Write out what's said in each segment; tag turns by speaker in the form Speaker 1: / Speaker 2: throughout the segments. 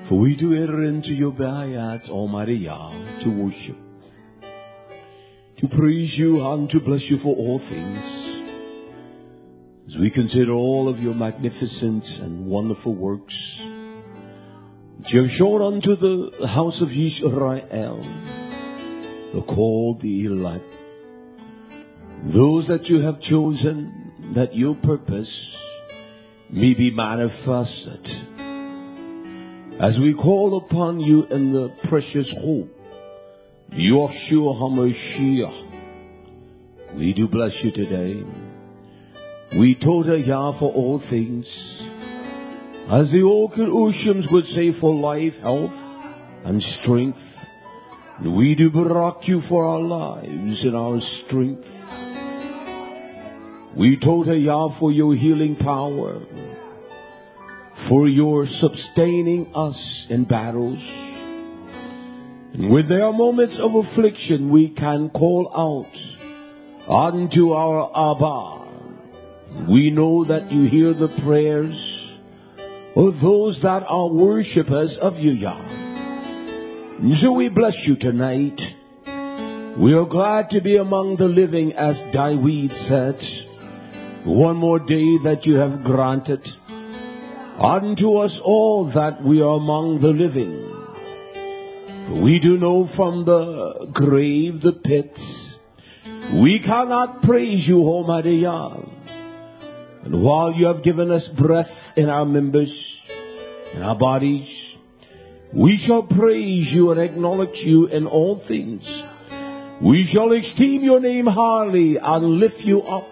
Speaker 1: For we do enter into your bayat, Almighty Yah, to worship, to praise you and to bless you for all things. As we consider all of your magnificent and wonderful works that you have shown unto the house of Israel, the called, the elect, those that you have chosen, that your purpose may be manifested. As we call upon you in the precious hope, Yeshua HaMashiach, we do bless you today. We told Yah for all things. As the old Ushams would say, for life, health, and strength. We do barak you for our lives and our strength. We told Yah for your healing power, for your sustaining us in battles. And when there are moments of affliction, we can call out unto our Abba. We know that you hear the prayers of those that are worshippers of you, Yah. So we bless you tonight. We are glad to be among the living, as David said. One more day that you have granted unto us all, that we are among the living. We do know from the grave, the pits, we cannot praise you, Almighty Yah. And while you have given us breath in our members, in our bodies, we shall praise you and acknowledge you in all things. We shall esteem your name highly and lift you up.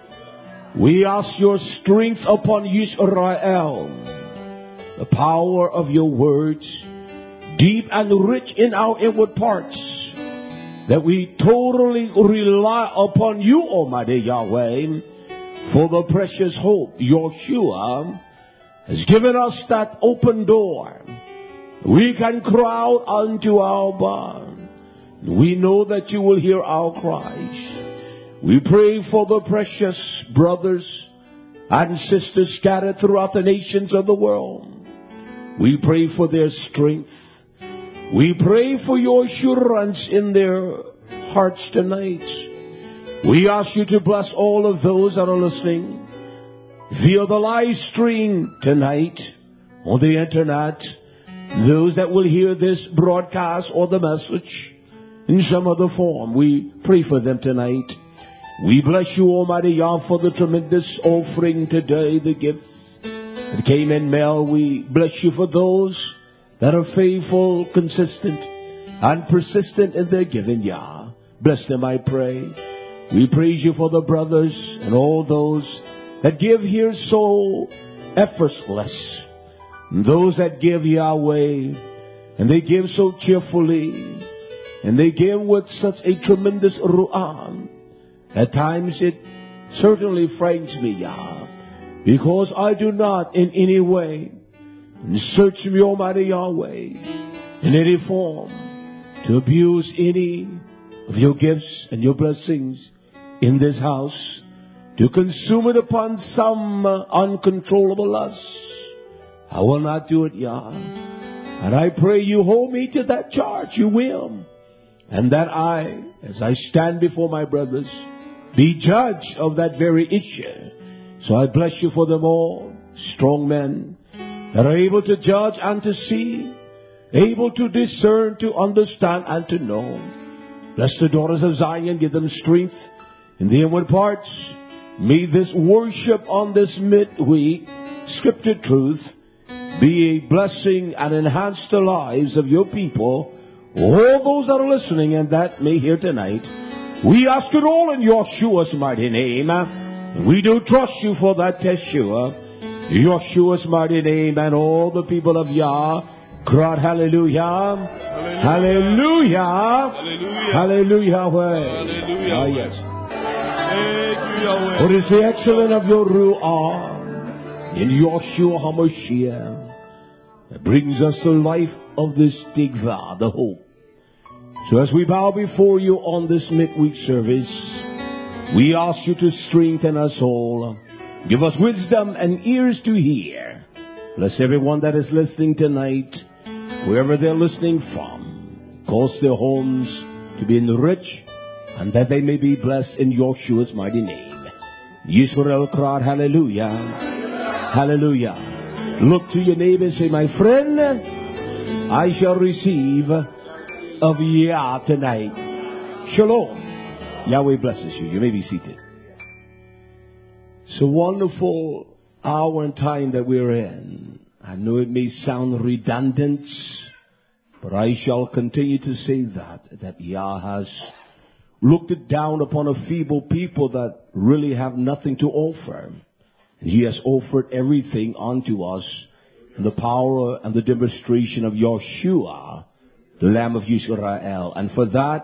Speaker 1: We ask your strength upon Israel, the power of your words, deep and rich in our inward parts, that we totally rely upon you, Almighty Yahweh, for the precious hope. Yeshua has given us that open door. We can cry out unto our God. We know that you will hear our cries. We pray for the precious brothers and sisters scattered throughout the nations of the world. We pray for their strength. We pray for your assurance in their hearts tonight. We ask you to bless all of those that are listening via the live stream tonight on the internet. Those that will hear this broadcast or the message in some other form, we pray for them tonight. We bless you, Almighty Yah, for the tremendous offering today, the gift that came in mail. We bless you for those that are faithful, consistent, and persistent in their giving, Yah. Bless them, I pray. We praise you for the brothers and all those that give here so effortless. Those that give, Yahweh, and they give so cheerfully, and they give with such a tremendous ru'ah. At times it certainly frightens me, Yah, because I do not in any way search me, Almighty Yahweh, in any form to abuse any of your gifts and your blessings in this house, to consume it upon some uncontrollable lust. I will not do it, Yah. And I pray you hold me to that charge. You will. And that I, as I stand before my brothers, be judge of that very issue. So I bless you for them all. Strong men that are able to judge and to see, able to discern, to understand, and to know. Bless the daughters of Zion. Give them strength in the inward parts. May this worship on this midweek, scripture truth, be a blessing and enhance the lives of your people, all those that are listening and that may hear tonight. We ask it all in Yeshua's mighty name. We do trust you for that, Yeshua. Yeshua's mighty name, and all the people of Yah cried hallelujah. Hallelujah. Hallelujah. Hallelujah. Hallelujah. Ah, yes. What is the excellence of your Ruah in Yeshua HaMashiach that brings us the life of this Tikva, the hope. So as we bow before you on this midweek service, we ask you to strengthen us all. Give us wisdom and ears to hear. Bless everyone that is listening tonight. wherever they're listening from. Cause their homes to be enriched, and that they may be blessed in Yeshua's mighty name. Yisrael crowd, hallelujah. Hallelujah. Look to your neighbor and say, my friend, I shall receive of Yah tonight. Shalom. Yahweh blesses you. You may be seated. It's a wonderful hour and time that we're in. I know it may sound redundant, but I shall continue to say that Yah has looked down upon a feeble people that really have nothing to offer. And He has offered everything unto us in the power and the demonstration of Yeshua, the Lamb of Israel. And for that,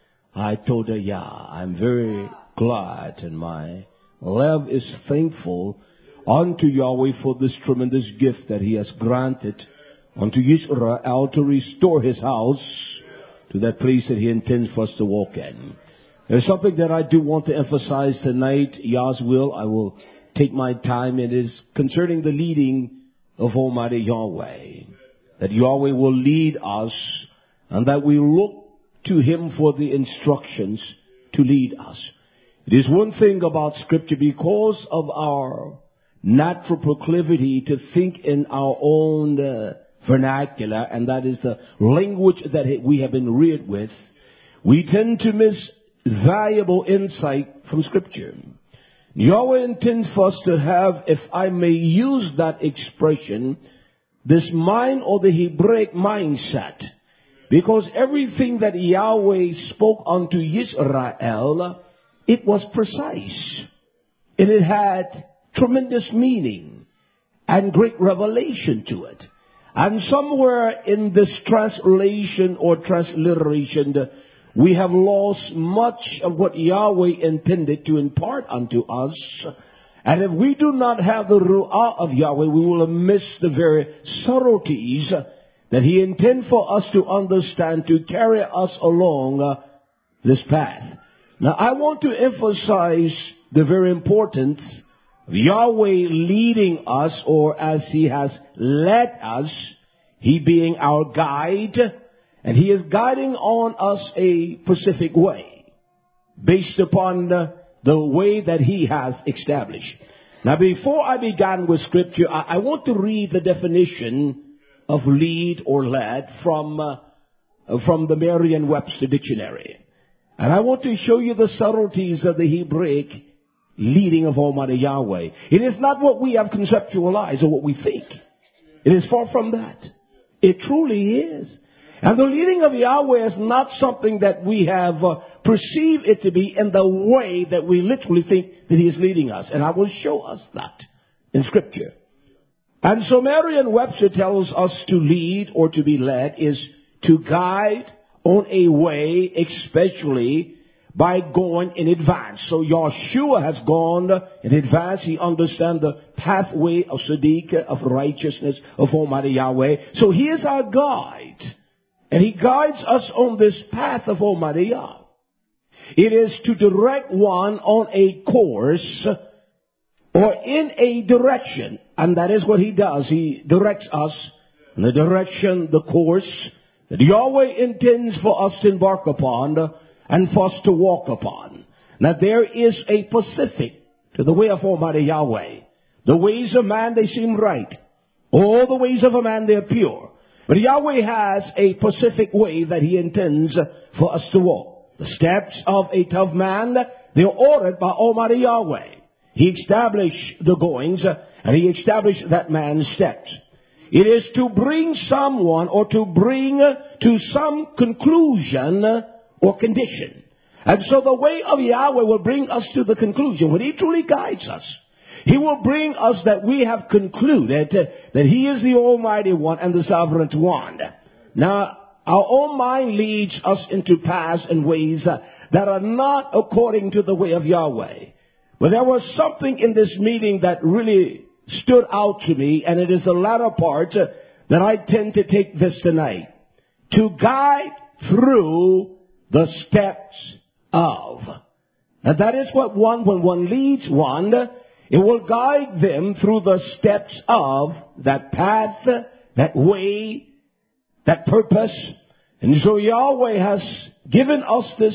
Speaker 1: I told her, I'm very glad, and my love is thankful unto Yahweh for this tremendous gift that He has granted unto Israel to restore His house to that place that He intends for us to walk in. There's something that I do want to emphasize tonight, Yah's will. I will take my time. It is concerning the leading of Almighty Yahweh. That Yahweh will lead us, and that we look to Him for the instructions to lead us. It is one thing about Scripture, because of our natural proclivity to think in our own vernacular, and that is the language that we have been reared with, we tend to miss valuable insight from Scripture. Yahweh intends for us to have, if I may use that expression, this mind or the Hebraic mindset. Because everything that Yahweh spoke unto Israel, it was precise. And it had tremendous meaning and great revelation to it. And somewhere in this translation or transliteration, we have lost much of what Yahweh intended to impart unto us. And if we do not have the Ruah of Yahweh, we will miss the very subtleties that He intends for us to understand, to carry us along this path. Now, I want to emphasize the very importance of Yahweh leading us, or as He has led us, He being our guide, and He is guiding on us a specific way, based upon the way that He has established. Now, before I begin with Scripture, I want to read the definition of lead or led from the Merriam-Webster Dictionary. And I want to show you the subtleties of the Hebraic leading of Almighty Yahweh. It is not what we have conceptualized or what we think. It is far from that. It truly is. And the leading of Yahweh is not something that we have perceived it to be in the way that we literally think that He is leading us. And I will show us that in Scripture. And so Merriam-Webster tells us to lead or to be led is to guide on a way, especially by going in advance. So Yeshua has gone in advance. He understands the pathway of Tzedekah, of righteousness, of Almighty Yahweh. So He is our guide. And He guides us on this path of Almighty Yah. It is to direct one on a course or in a direction. And that is what He does. He directs us in the direction, the course that Yahweh intends for us to embark upon and for us to walk upon. Now there is a specific to the way of Almighty Yahweh. The ways of man, they seem right. All the ways of a man, they are pure. But Yahweh has a specific way that He intends for us to walk. The steps of a tough man, they are ordered by Almighty Yahweh. He established the goings, and He established that man's steps. It is to bring someone or to bring to some conclusion or condition. And so the way of Yahweh will bring us to the conclusion. When He truly guides us, He will bring us that we have concluded that He is the Almighty One and the Sovereign One. Now, our own mind leads us into paths and ways that are not according to the way of Yahweh. But there was something in this meeting that really stood out to me, and it is the latter part that I tend to take this tonight. To guide through the steps of. And that is what when one leads one, it will guide them through the steps of that path, that way, that purpose. And so Yahweh has given us this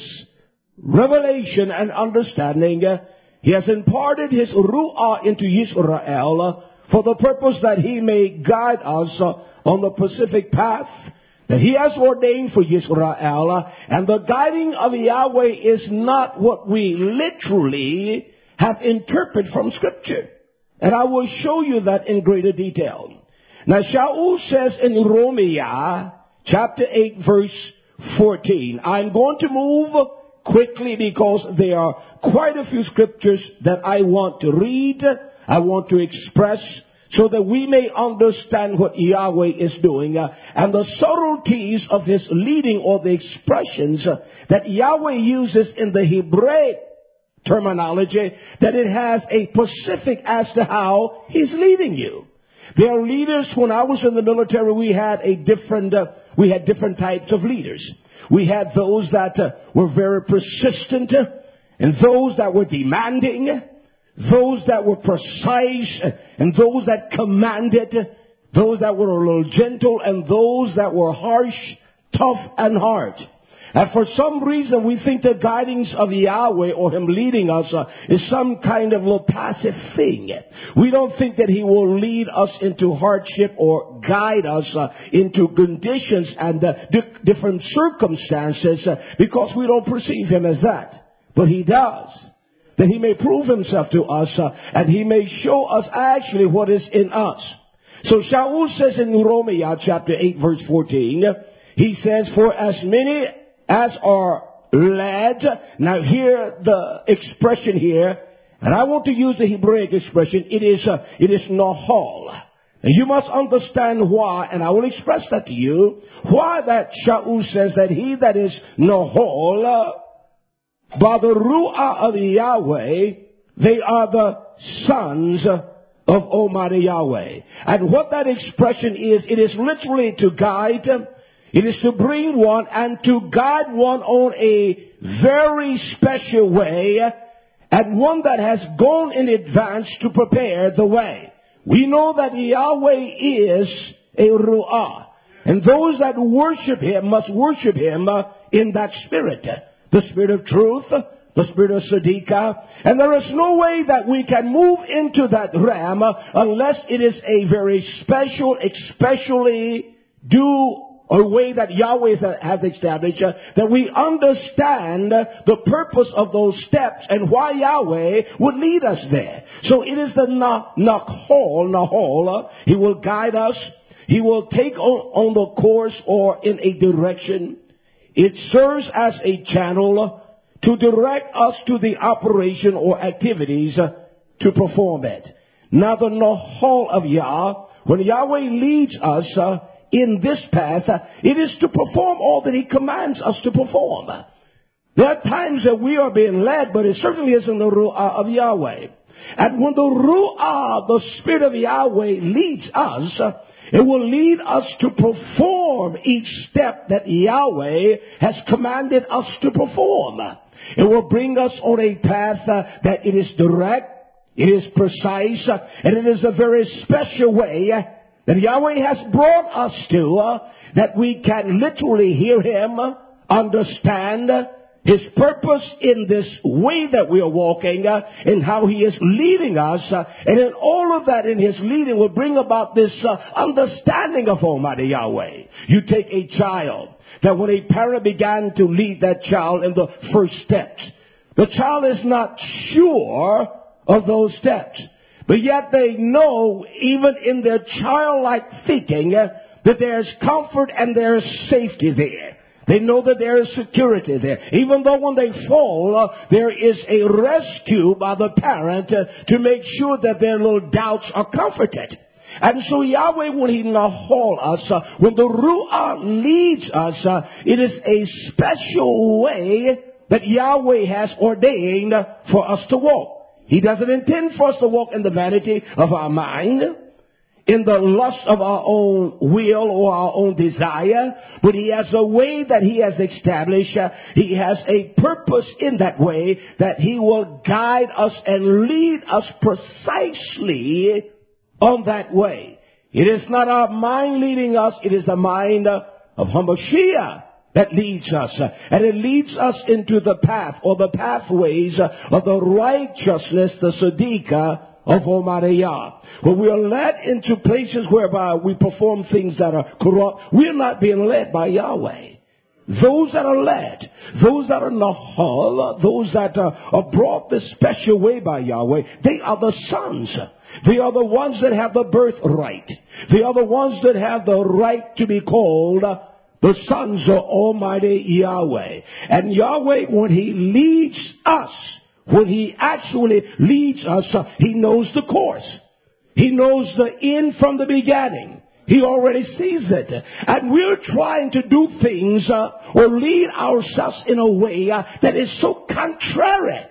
Speaker 1: revelation and understanding. He has imparted His Ruah into Israel for the purpose that He may guide us on the Pacific path that He has ordained for Israel. And the guiding of Yahweh is not what we literally have interpreted from Scripture. And I will show you that in greater detail. Now, Shaul says in Romans chapter 8, verse 14. I'm going to move quickly because there are quite a few scriptures that I want to read, I want to express, so that we may understand what Yahweh is doing and the subtleties of His leading, or the expressions that Yahweh uses in the Hebraic terminology, that it has a specific as to how He's leading you. There are leaders. When I was in the military, we had different types of leaders. We had those that were very persistent, and those that were demanding, those that were precise, and those that commanded, those that were a little gentle, and those that were harsh, tough, and hard. And for some reason, we think the guidings of Yahweh, or Him leading us, is some kind of little passive thing. We don't think that He will lead us into hardship or guide us into conditions and different circumstances because we don't perceive Him as that. But He does. That He may prove Himself to us and He may show us actually what is in us. So Shaul says in Romans chapter 8, verse 14, he says, for as many as are led. Now hear the expression here, and I want to use the Hebraic expression. It is nahal. And you must understand why, and I will express that to you, why that Shaul says that he that is nahal, by the Ruah of Yahweh, they are the sons of Almighty Yahweh. And what that expression is, it is literally to guide. It is to bring one and to guide one on a very special way, and one that has gone in advance to prepare the way. We know that Yahweh is a Ruah, and those that worship Him must worship Him in that spirit. The spirit of truth, the spirit of Siddiqah. And there is no way that we can move into that realm unless it is a very special, especially a way that Yahweh has established, that we understand the purpose of those steps and why Yahweh would lead us there. So it is the Nahal. He will guide us. He will take on the course or in a direction. It serves as a channel to direct us to the operation or activities to perform it. Now the Nahal of Yah, when Yahweh leads us in this path, it is to perform all that He commands us to perform. There are times that we are being led, but it certainly isn't the Ruah of Yahweh. And when the Ruah, the Spirit of Yahweh, leads us, it will lead us to perform each step that Yahweh has commanded us to perform. It will bring us on a path that it is direct, it is precise, and it is a very special way that Yahweh has brought us to, that we can literally hear Him, understand His purpose in this way that we are walking, and how He is leading us. And in all of that, in His leading, will bring about this understanding of Almighty Yahweh. You take a child, that when a parent began to lead that child in the first steps, the child is not sure of those steps. But yet they know, even in their childlike thinking, that there's comfort and there's safety there. They know that there is security there. Even though when they fall, there is a rescue by the parent to make sure that their little doubts are comforted. And so Yahweh, when He nahal us, when the Ruah leads us, it is a special way that Yahweh has ordained for us to walk. He doesn't intend for us to walk in the vanity of our mind, in the lust of our own will or our own desire, but He has a way that He has established. He has a purpose in that way, that He will guide us and lead us precisely on that way. It is not our mind leading us, it is the mind of Hamashiach that leads us. And it leads us into the path or the pathways of the righteousness, the Siddiqah of Omariyah. When we are led into places whereby we perform things that are corrupt, we are not being led by Yahweh. Those that are led, those that are Nahal, those that are brought this special way by Yahweh, they are the sons. They are the ones that have the birthright. They are the ones that have the right to be called the sons of Almighty Yahweh. And Yahweh, when He leads us, when He actually leads us, He knows the course. He knows the end from the beginning. He already sees it. And we're trying to do things or lead ourselves in a way that is so contrary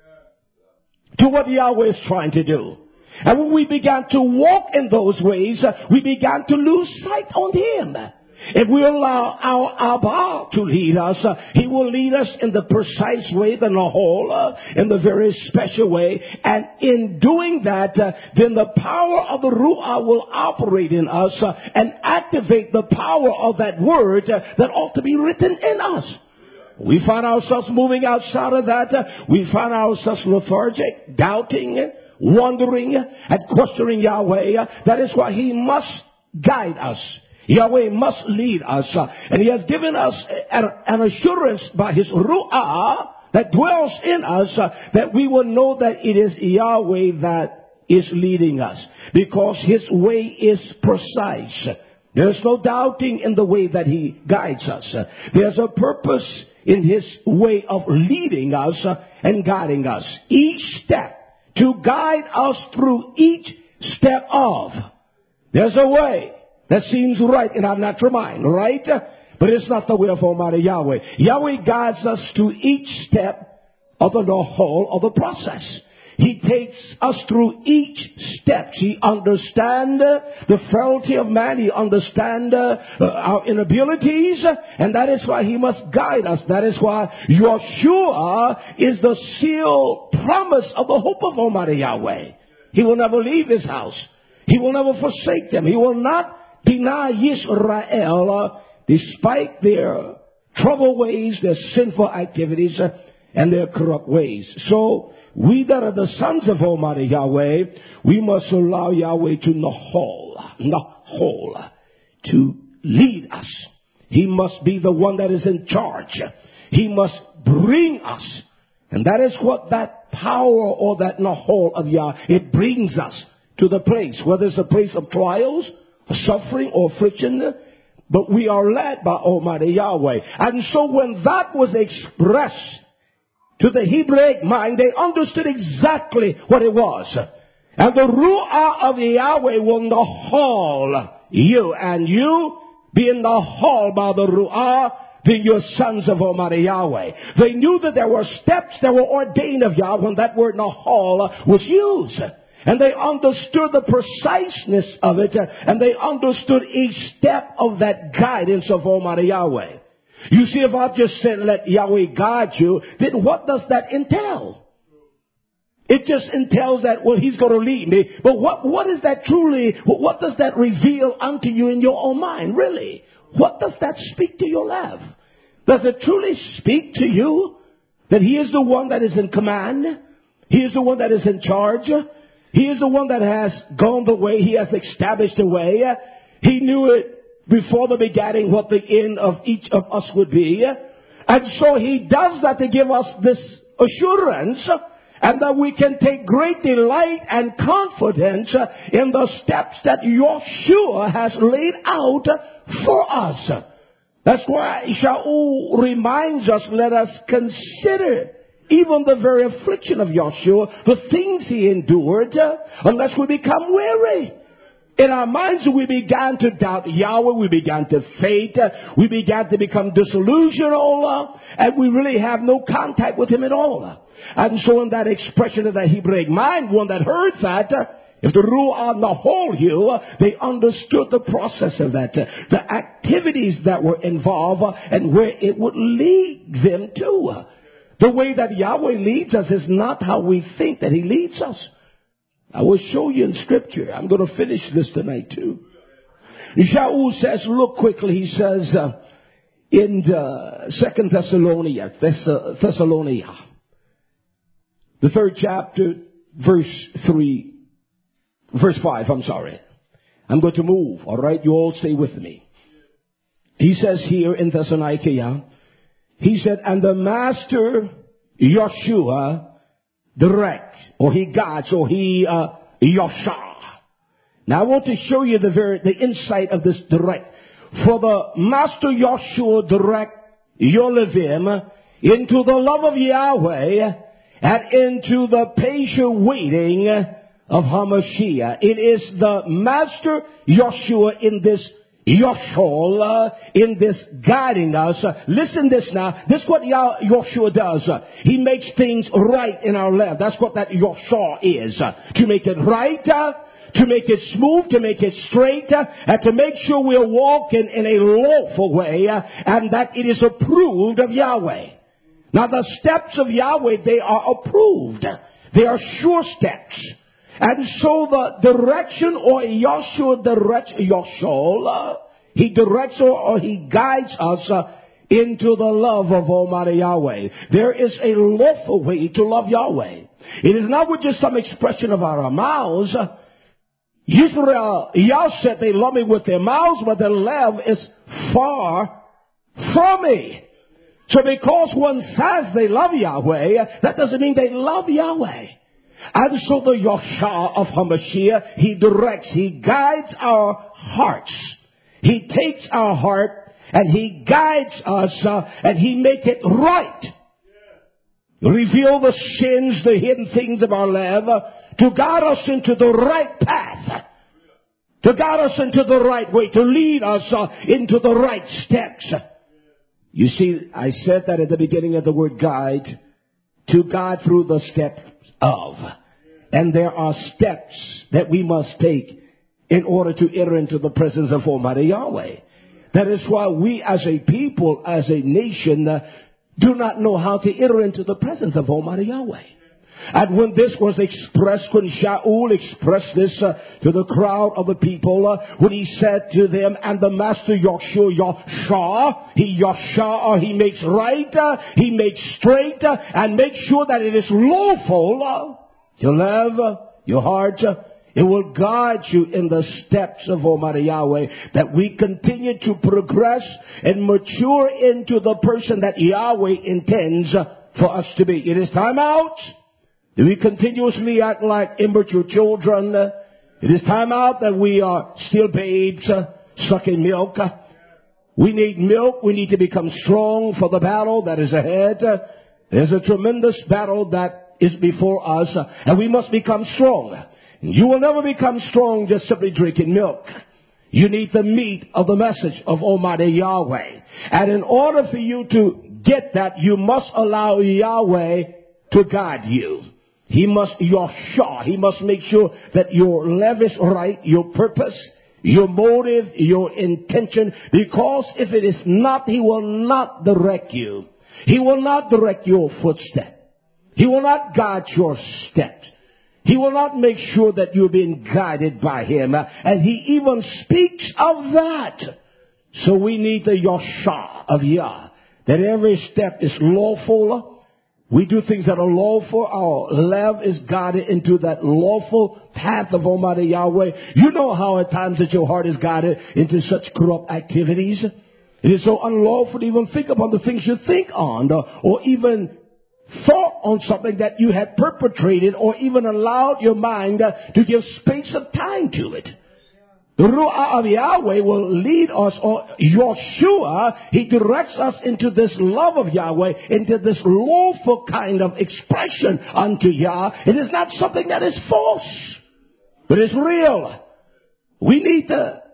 Speaker 1: to what Yahweh is trying to do. And when we began to walk in those ways, we began to lose sight on Him. If we allow our Abba to lead us, He will lead us in the precise way, the Nahal, in the very special way. And in doing that, then the power of the Ruach will operate in us and activate the power of that word that ought to be written in us. We find ourselves moving outside of that. We find ourselves lethargic, doubting, wondering, and questioning Yahweh. That is why He must guide us. Yahweh must lead us. And He has given us an assurance by His Ruach that dwells in us that we will know that it is Yahweh that is leading us. Because His way is precise. There's no doubting in the way that He guides us. There's a purpose in His way of leading us and guiding us. Each step, to guide us through each step of. There's a way that seems right in our natural mind, right? But it's not the way of Almighty Yahweh. Yahweh guides us to each step of the whole of the process. He takes us through each step. He understands the frailty of man. He understands our inabilities. And that is why He must guide us. That is why Yeshua is the sealed promise of the hope of Almighty Yahweh. He will never leave His house. He will never forsake them. He will not deny Israel despite their troubled ways, their sinful activities, and their corrupt ways. So, we that are the sons of Almighty Yahweh, we must allow Yahweh to Nahal, to lead us. He must be the one that is in charge. He must bring us. And that is what that power or that Nahal of Yah, it brings us to the place, whether it's a place of trials, suffering or affliction, but we are led by Almighty Yahweh. And so when that was expressed to the Hebraic mind, they understood exactly what it was. And the Ruach of Yahweh will Nahal you, and you being Nahal by the Ruach, then you're sons of Almighty Yahweh. They knew that there were steps that were ordained of Yah when that word Nahal was used. And they understood the preciseness of it, and they understood each step of that guidance of Almighty Yahweh. You see, if I just said, let Yahweh guide you, then what does that entail? It just entails that, well, He's going to lead me. But what is that truly, what does that reveal unto you in your own mind, really? What does that speak to your life? Does it truly speak to you that He is the one that is in command? He is the one that is in charge? He is the one that has gone the way. He has established the way. He knew it before the beginning what the end of each of us would be. And so He does that to give us this assurance, and that we can take great delight and confidence in the steps that Yeshua has laid out for us. That's why Shaul reminds us, let us consider even the very affliction of Yeshua, the things He endured, unless we become weary. In our minds, we began to doubt Yahweh. We began to fade. We began to become disillusional. And we really have no contact with Him at all. And so in that expression of the Hebraic mind, one that heard that, if the Ruach Nahal you, they understood the process of that, the activities that were involved, and where it would lead them to. The way that Yahweh leads us is not how we think that He leads us. I will show you in Scripture. I'm going to finish this tonight too. Shaul says, look quickly, he says, in the 2 Thessalonians, the 3rd chapter, verse 5, I'm going to move, all right? You all stay with me. He says here in Thessalonica, he said, and the Master Yeshua direct, or he guides, or he Yosha. Now I want to show you the insight of this direct. For the Master Yeshua direct your Levim into the love of Yahweh and into the patient waiting of Hamashiach. It is the Master Yeshua in this Yoshol, in this guiding us. Listen this now. This is what Yoshua does. He makes things right in our life. That's what that Yoshua is. To make it right, to make it smooth, to make it straight, and to make sure we're walking in a lawful way, and that it is approved of Yahweh. Now the steps of Yahweh, they are approved. They are sure steps. And so the direction, or Yeshua directs Yoshol, he directs or he guides us into the love of Almighty Yahweh. There is a lawful way to love Yahweh. It is not with just some expression of our mouths. Israel, Yah said they love me with their mouths, but their love is far from me. So because one says they love Yahweh, that doesn't mean they love Yahweh. And so the Yosha of Hamashiach, he directs, he guides our hearts. He takes our heart and he guides us and he makes it right. Reveal the sins, the hidden things of our life, to guide us into the right path. To guide us into the right way, to lead us into the right steps. You see, I said that at the beginning of the word guide, to guide through the steps of. And there are steps that we must take in order to enter into the presence of Almighty Yahweh. That is why we as a people, as a nation, do not know how to enter into the presence of Almighty Yahweh. And when this was expressed, when Shaul expressed this to the crowd of the people, when he said to them, and the Master Yosha, he makes right, he makes straight, and makes sure that it is lawful to love your heart. It will guide you in the steps of Almighty Yahweh, that we continue to progress and mature into the person that Yahweh intends for us to be. It is time out. Do we continuously act like immature children? It is time out that we are still babes sucking milk. We need milk. We need to become strong for the battle that is ahead. There's a tremendous battle that is before us, and we must become strong. You will never become strong just simply drinking milk. You need the meat of the message of Almighty Yahweh. And in order for you to get that, you must allow Yahweh to guide you. He must Yosha. He must make sure that your love is right, your purpose, your motive, your intention. Because if it is not, he will not direct you. He will not direct your footstep. He will not guide your steps. He will not make sure that you're being guided by him. And he even speaks of that. So we need the Yosha of Yah. That every step is lawful. We do things that are lawful. Our love is guided into that lawful path of Almighty Yahweh. You know how at times that your heart is guided into such corrupt activities. It is so unlawful to even think upon the things you think on, or even thought on something that you had perpetrated, or even allowed your mind to give space of time to it. The Ruach of Yahweh will lead us, or Yeshua, he directs us into this love of Yahweh, into this lawful kind of expression unto Yah. It is not something that is false, but it's real. We need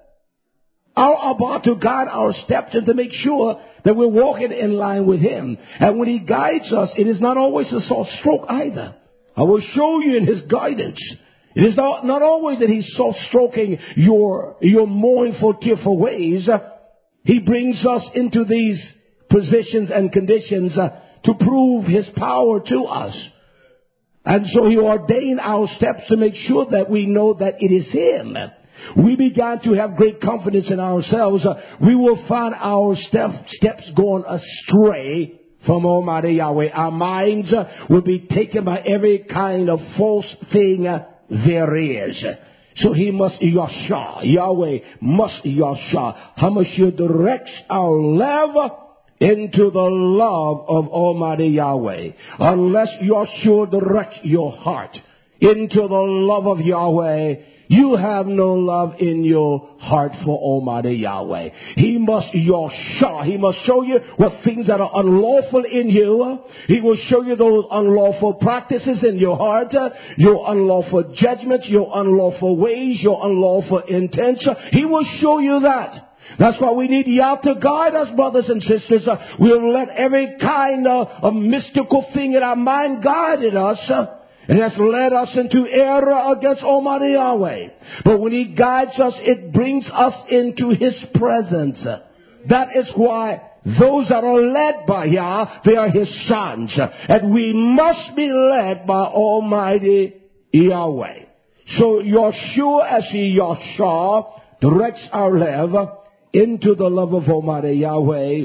Speaker 1: our Abba to guide our steps and to make sure that we're walking in line with him. And when he guides us, it is not always a soft stroke either. I will show you in his guidance. It is not always that he's soft stroking your mournful, tearful ways. He brings us into these positions and conditions to prove his power to us. And so he ordained our steps to make sure that we know that it is him. we began to have great confidence in ourselves, we will find our steps going astray from Almighty Yahweh. Our minds will be taken by every kind of false thing there is. So he must, Yahweh must, Hamashiach directs our love into the love of Almighty Yahweh. Unless Yahshua directs your heart into the love of Yahweh, you have no love in your heart for Almighty Yahweh. He must He must show you what things that are unlawful in you. He will show you those unlawful practices in your heart, your unlawful judgments, your unlawful ways, your unlawful intents. He will show you that. That's why we need Yah to guide us, brothers and sisters. We'll let every kind of mystical thing in our mind guide us. It has led us into error against Almighty Yahweh. But when He guides us, it brings us into His presence. That is why those that are led by Yah, they are His sons. And we must be led by Almighty Yahweh. So Yahshua, as He Yahshua, directs our love into the love of Almighty Yahweh.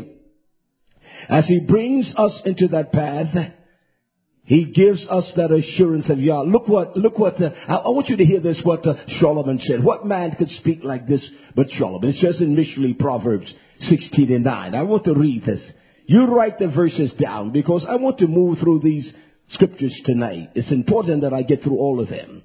Speaker 1: As He brings us into that path, He gives us that assurance of Yah. Look what, I want you to hear this, what Solomon said. What man could speak like this but Solomon? It says in Mishlei, Proverbs 16:9. I want to read this. You write the verses down because I want to move through these scriptures tonight. It's important that I get through all of them.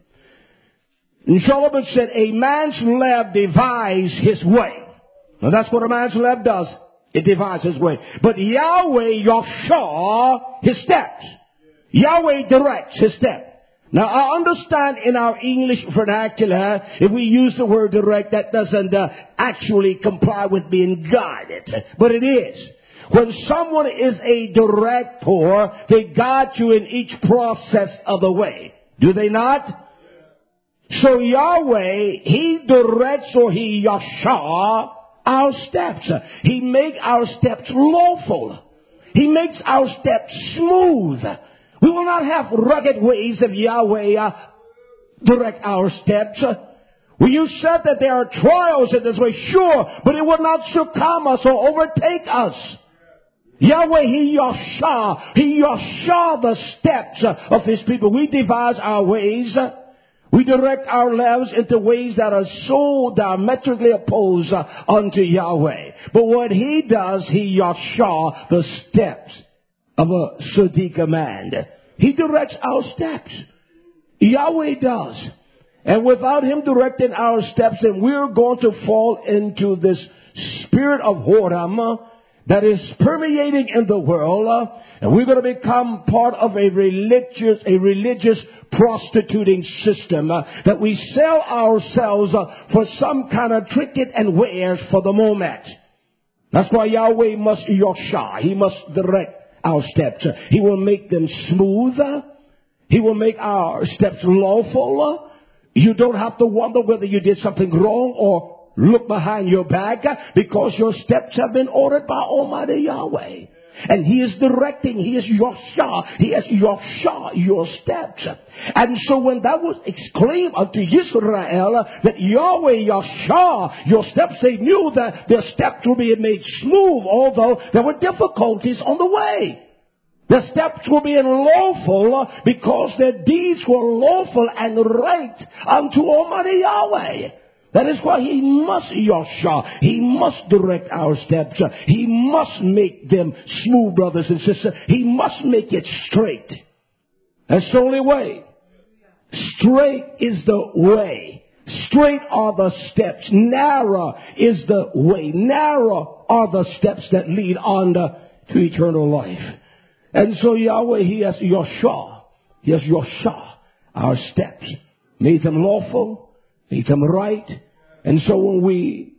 Speaker 1: And Solomon said, a man's love divides his way. Now that's what a man's love does. It divides his way. But Yahweh, Yahshua, his steps. Yahweh directs his step. Now, I understand in our English vernacular, if we use the word direct, that doesn't actually comply with being guided. But it is. When someone is a director, they guide you in each process of the way. Do they not? So Yahweh, He directs, or He Yahshua, our steps. He makes our steps lawful. He makes our steps smooth. We will not have rugged ways of Yahweh direct our steps. Well, you said that there are trials in this way, sure, but it will not succumb us or overtake us. Yahweh, He Yahshua the steps of His people. We devise our ways. We direct our lives into ways that are so diametrically opposed unto Yahweh. But what He does, He Yahshua the steps of a Sadiq man. He directs our steps. Yahweh does. And without Him directing our steps, then we're going to fall into this spirit of whoredom that is permeating in the world, and we're going to become part of a religious prostituting system that we sell ourselves for some kind of trinket and wares for the moment. That's why Yahweh must Yahshua. He must direct our steps. He will make them smooth. He will make our steps lawful. You don't have to wonder whether you did something wrong or look behind your back, because your steps have been ordered by Almighty Yahweh. And He is directing, He is Yahshua. He has Yahshua your steps. And so when that was exclaimed unto Israel, that Yahweh Yahshua your steps, they knew that their steps will be made smooth, although there were difficulties on the way. Their steps were being lawful because their deeds were lawful and right unto Almighty Yahweh. That is why He must Yahshua. He must direct our steps. He must make them smooth, brothers and sisters. He must make it straight. That's the only way. Straight is the way. Straight are the steps. Narrow is the way. Narrow are the steps that lead on to eternal life. And so Yahweh, He has Yahshua. He has Yahshua our steps. Made them lawful. Make them right. And so when we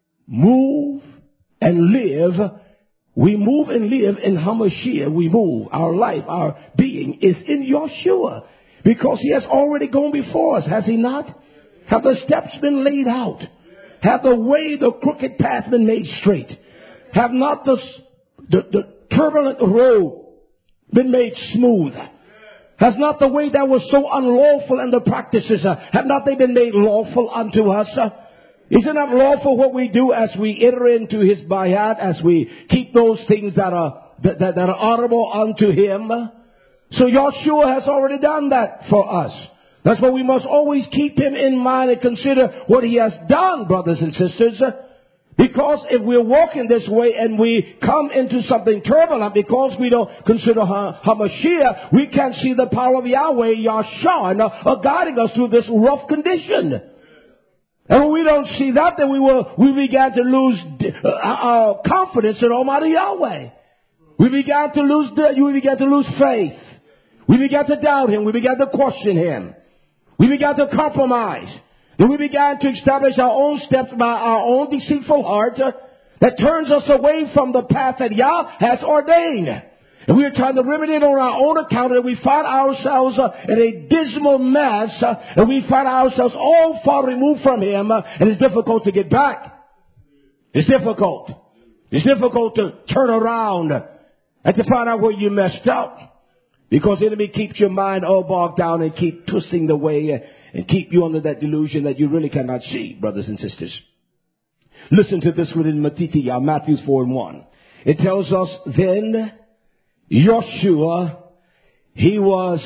Speaker 1: move and live, we move and live in Hamashiach. We move. Our life, our being is in Yahshua. Because He has already gone before us, has He not? Have the steps been laid out? Have the way, the crooked path been made straight? Have not the turbulent road been made smooth? Has not the way that was so unlawful and the practices, have not they been made lawful unto us? Is it not lawful what we do as we enter into His bayat, as we keep those things that are honorable unto Him? So Yahshua has already done that for us. That's why we must always keep Him in mind and consider what He has done, brothers and sisters. Because if we're walking this way and we come into something turbulent, because we don't consider HaMashiach, we can't see the power of Yahweh, Yahshua, guiding us through this rough condition. And when we don't see that, then we began to lose our confidence in Almighty Yahweh. We began to lose faith. We began to doubt Him. We began to question Him. We began to compromise. Then we began to establish our own steps by our own deceitful heart that turns us away from the path that Yah has ordained. And we are trying to remedy it on our own account, and we find ourselves in a dismal mess, and we find ourselves all far removed from Him, and it's difficult to get back. It's difficult. It's difficult to turn around and to find out where you messed up. Because the enemy keeps your mind all bogged down and keep twisting the way and keep you under that delusion that you really cannot see, brothers and sisters. Listen to this within Matithiyah, Matthew 4:1. It tells us, then Yahshua, he was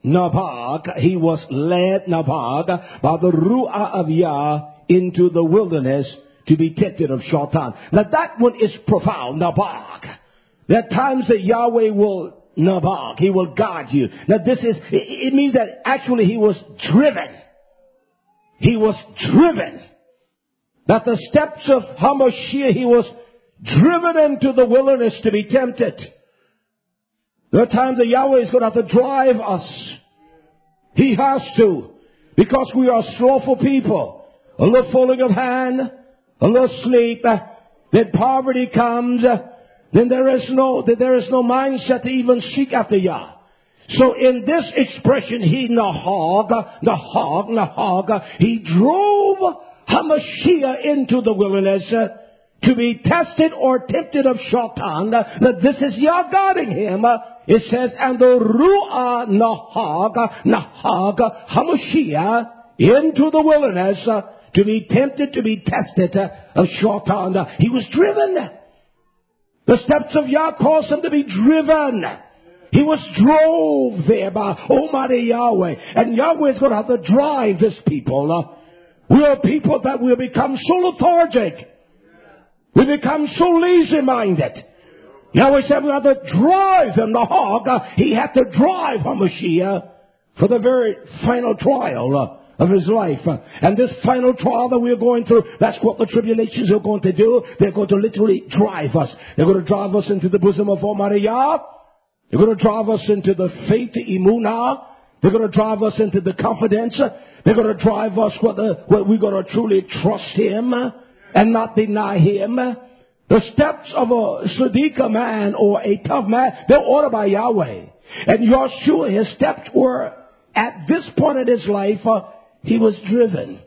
Speaker 1: led Nabag by the Ruah of Yah into the wilderness to be tempted of Shaitan. Now that one is profound, Nabag. There are times that Yahweh will Nabag, He will guide you. Now it means that actually he was driven. He was driven. That the steps of HaMashiach, he was driven into the wilderness to be tempted. There are times that Yahweh is going to have to drive us. He has to. Because we are slothful people. A little folding of hand, a little sleep, then poverty comes, then there is no mindset to even seek after Yah. So in this expression, he drove HaMashiach into the wilderness to be tested or tempted of Shaitan. Now this is Yah guiding him. It says, and the Ruah Nahag HaMashiach into the wilderness to be tempted, to be tested of Shaitan. He was driven. The steps of Yah caused him to be driven. He was drove there by Almighty Yahweh. And Yahweh is going to have to drive this people. We are people that will become so lethargic. We become so lazy-minded. Yahweh said we have to drive them. He had to drive HaMashiach for the very final trial of his life. And this final trial that we're going through, that's what the tribulations are going to do. They're going to literally drive us. They're going to drive us into the bosom of Almighty Yah. They're going to drive us into the faith, the imunah. They're going to drive us into the confidence. They're going to drive us whether we're going to truly trust Him and not deny Him. The steps of a Sadiqa man or a tough man, they're ordered by Yahweh. And Yahshua, his steps were, at this point in his life, he was driven.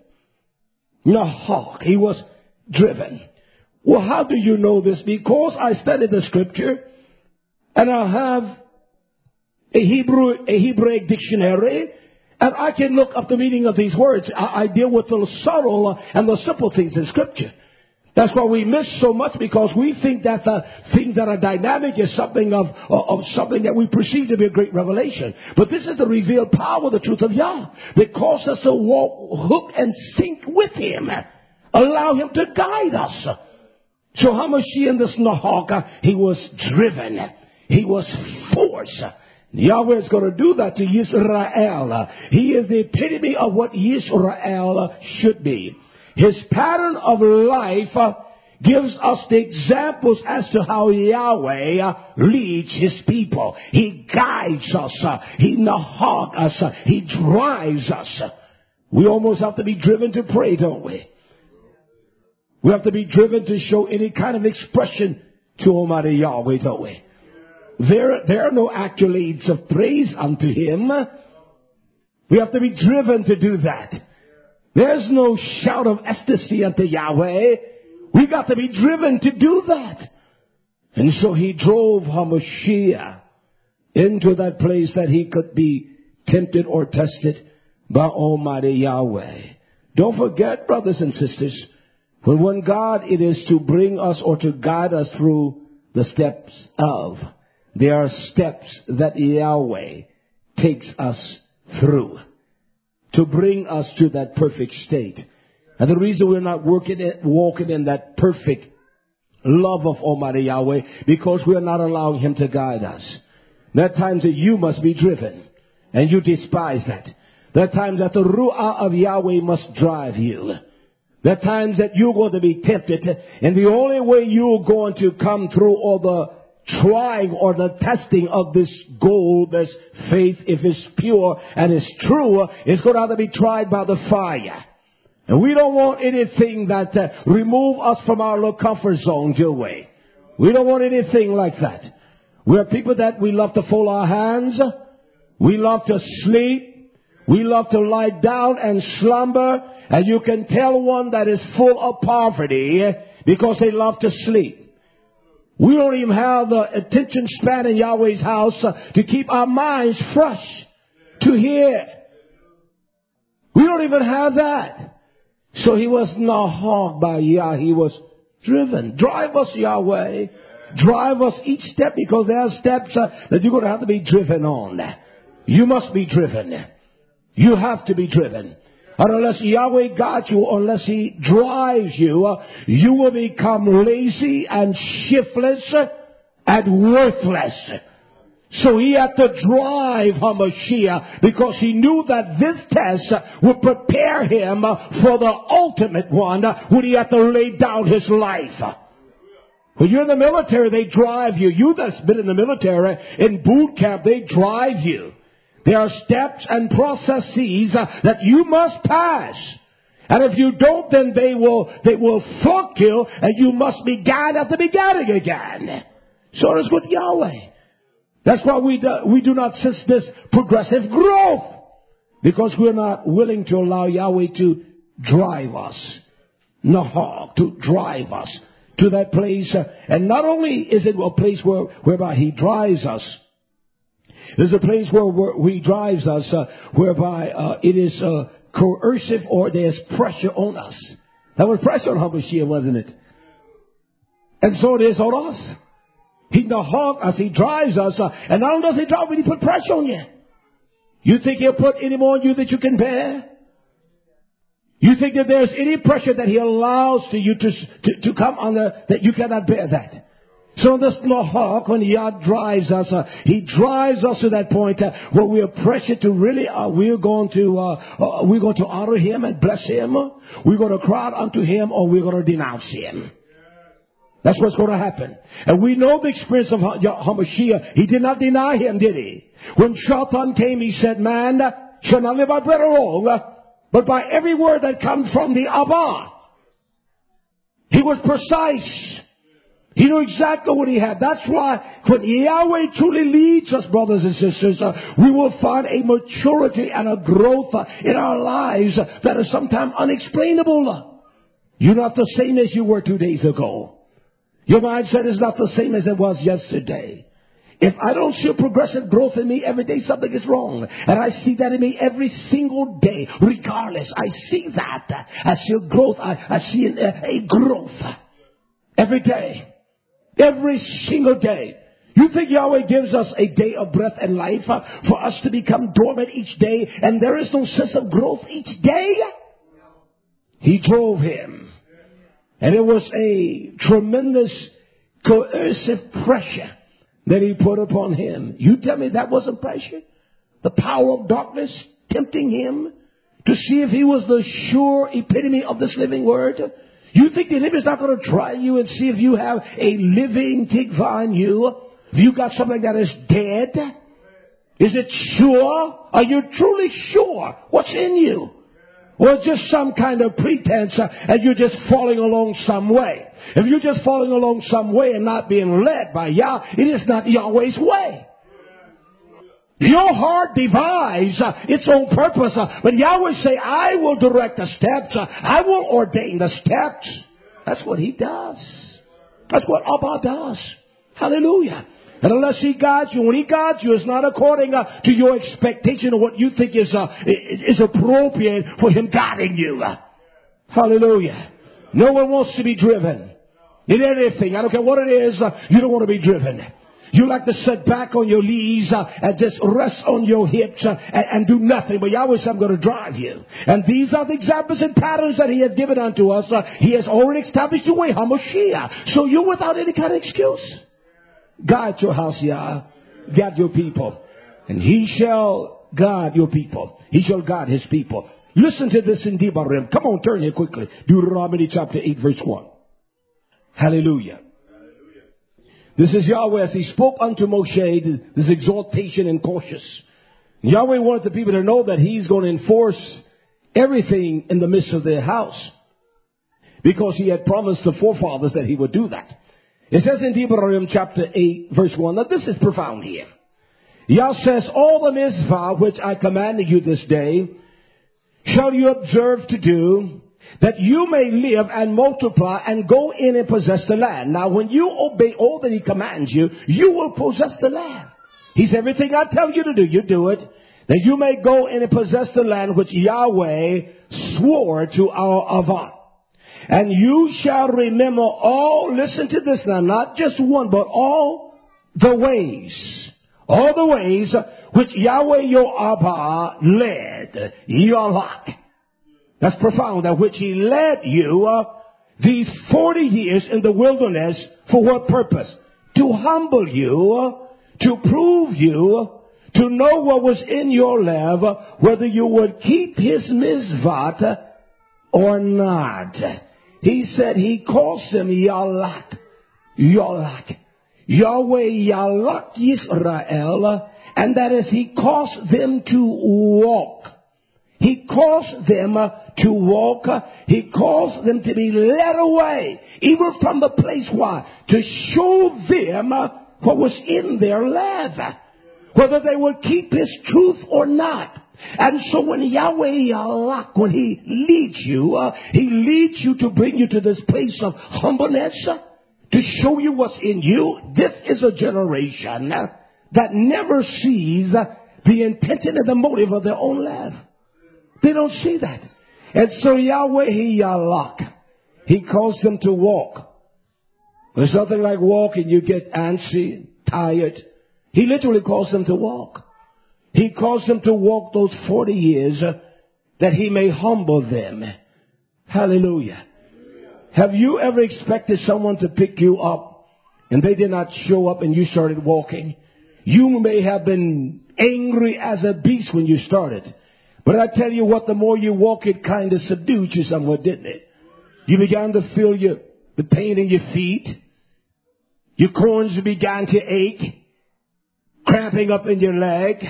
Speaker 1: Nahak, he was driven. Well, how do you know this? Because I studied the scripture, and I have a Hebraic dictionary, and I can look up the meaning of these words. I deal with the subtle and the simple things in scripture. That's why we miss so much, because we think that the things that are dynamic is something of something that we perceive to be a great revelation. But this is the revealed power, the truth of Yah, that calls us to walk, hook and sink with Him. Allow Him to guide us. So HaMashiach in this Nahak, he was driven. He was forced. Yahweh is going to do that to Yisrael. He is the epitome of what Yisrael should be. His pattern of life gives us the examples as to how Yahweh leads His people. He guides us. He nahag us. He drives us. We almost have to be driven to pray, don't we? We have to be driven to show any kind of expression to Almighty Yahweh, don't we? There are no accolades of praise unto Him. We have to be driven to do that. There's no shout of ecstasy unto Yahweh. We got to be driven to do that. And so He drove HaMashiach into that place that he could be tempted or tested by Almighty Yahweh. Don't forget, brothers and sisters, When one God, it is to bring us or to guide us through the steps of. There are steps that Yahweh takes us through to bring us to that perfect state. And the reason we're not walking in that perfect love of Almighty Yahweh, because we are not allowing Him to guide us. There are times that you must be driven, and you despise that. There are times that the Ruah of Yahweh must drive you. There are times that you're going to be tempted, and the only way you're going to come through all the trying or the testing of this goal, this faith, if it's pure and it's true, it's going to have to be tried by the fire. And we don't want anything that remove us from our little comfort zone, do we? We don't want anything like that. We're people that we love to fold our hands. We love to sleep. We love to lie down and slumber. And you can tell one that is full of poverty because they love to sleep. We don't even have the attention span in Yahweh's house to keep our minds fresh to hear. We don't even have that. So he was not hogged by Yah. He was driven. Drive us, Yahweh. Drive us each step, because there are steps that you're going to have to be driven on. You must be driven. You have to be driven. And unless Yahweh guides you, unless He drives you, you will become lazy and shiftless and worthless. So He had to drive HaMashiach, because He knew that this test would prepare Him for the ultimate one when He had to lay down His life. When you're in the military, they drive you. You that's been in the military, in boot camp, they drive you. There are steps and processes that you must pass. And if you don't, then they will fuck you, and you must be guided at the beginning again. So it is with Yahweh. That's why we do not sense this progressive growth, because we're not willing to allow Yahweh to drive us. Nahag, to drive us to that place. And not only is it a place whereby He drives us, there's a place where He drives us whereby it is coercive, or there's pressure on us. That was pressure on HaMashiach, wasn't it? And so it is on us. He nahag us, He drives us, and not only does He drive, but He put pressure on you. You think He'll put any more on you that you can bear? You think that there's any pressure that He allows to you to come under, that you cannot bear that? So this nahag, when Yah drives us, He drives us to that point where we are pressured to really, we're going to honor Him and bless Him. We're going to cry out unto Him, or we're going to denounce Him. That's what's going to happen. And we know the experience of HaMashiach. He did not deny Him, did He? When Shaitan came, he said, man shall not live by bread alone, but by every word that comes from the Abba. He was precise. He knew exactly what He had. That's why when Yahweh truly leads us, brothers and sisters, we will find a maturity and a growth in our lives that is sometimes unexplainable. You're not the same as you were 2 days ago. Your mindset is not the same as it was yesterday. If I don't see a progressive growth in me every day, something is wrong. And I see that in me every single day, regardless. I see that. I see a growth. I see a growth every day. Every single day. You think Yahweh gives us a day of breath and life for us to become dormant each day, and there is no sense of growth each day? He drove him. And it was a tremendous coercive pressure that He put upon him. You tell me that wasn't pressure? The power of darkness tempting him to see if he was the sure epitome of this living word? You think the enemy is not going to try you and see if you have a living tikva in you? If you got something that is dead? Is it sure? Are you truly sure what's in you? Or just some kind of pretense and you're just falling along some way? If you're just falling along some way and not being led by Yah, it is not Yahweh's way. Your heart devises its own purpose. But Yahweh say, I will direct the steps. I will ordain the steps. That's what He does. That's what Abba does. Hallelujah. And unless He guides you, when He guides you, it's not according to your expectation of what you think is appropriate for Him guiding you. Hallelujah. No one wants to be driven in anything. I don't care what it is. You don't want to be driven. You like to sit back on your knees and just rest on your hips and do nothing. But Yahweh said, I'm going to drive you. And these are the examples and patterns that He has given unto us. He has already established the way, HaMashiach. So you're without any kind of excuse. Guide your house, Yah. Guide your people. And He shall guide your people. He shall guide His people. Listen to this in Devarim. Come on, turn here quickly. Deuteronomy chapter 8, verse 1. Hallelujah. This is Yahweh as He spoke unto Moshe, this exhortation and cautious. Yahweh wanted the people to know that He's going to enforce everything in the midst of their house, because He had promised the forefathers that He would do that. It says in Devarim chapter 8, verse 1, now this is profound here. Yah says, all the mitzvah which I commanded you this day shall you observe to do, that you may live and multiply and go in and possess the land. Now, when you obey all that He commands you, you will possess the land. He said, everything I tell you to do, you do it, that you may go in and possess the land which Yahweh swore to our Avat. And you shall remember all, listen to this now, not just one, but all the ways which Yahweh your Abba led, Yalak. That's profound, that which He led you these 40 years in the wilderness. For what purpose? To humble you, to prove you, to know what was in your life, whether you would keep His mitzvot or not. He said He calls them Yalak. Yalak. Yahweh Yalak Yisrael, and that is He caused them to walk. He caused them to walk. He caused them to be led away, even from the place. Why? To show them what was in their life, whether they would keep His truth or not. And so when Yahweh Yalak, when He leads you to bring you to this place of humbleness, to show you what's in you. This is a generation that never sees the intention and the motive of their own life. They don't see that. And so Yahweh Yalak, He calls them to walk. There's nothing like walking. You get antsy, tired. He literally calls them to walk. He calls them to walk those 40 years that He may humble them. Hallelujah. Have you ever expected someone to pick you up and they did not show up and you started walking? You may have been angry as a beast when you started. But I tell you what, the more you walk, it kind of subdued you somewhat, didn't it? You began to feel the pain in your feet. Your corns began to ache, cramping up in your leg.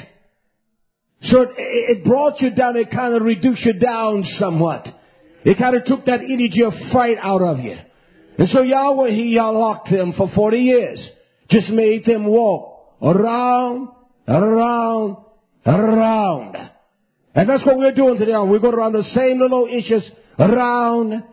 Speaker 1: So it brought you down. It kind of reduced you down somewhat. It kind of took that energy of fight out of you. And so Yahweh, He locked them for 40 years. Just made them walk around. And that's what we're doing today. We go around the same little issues, around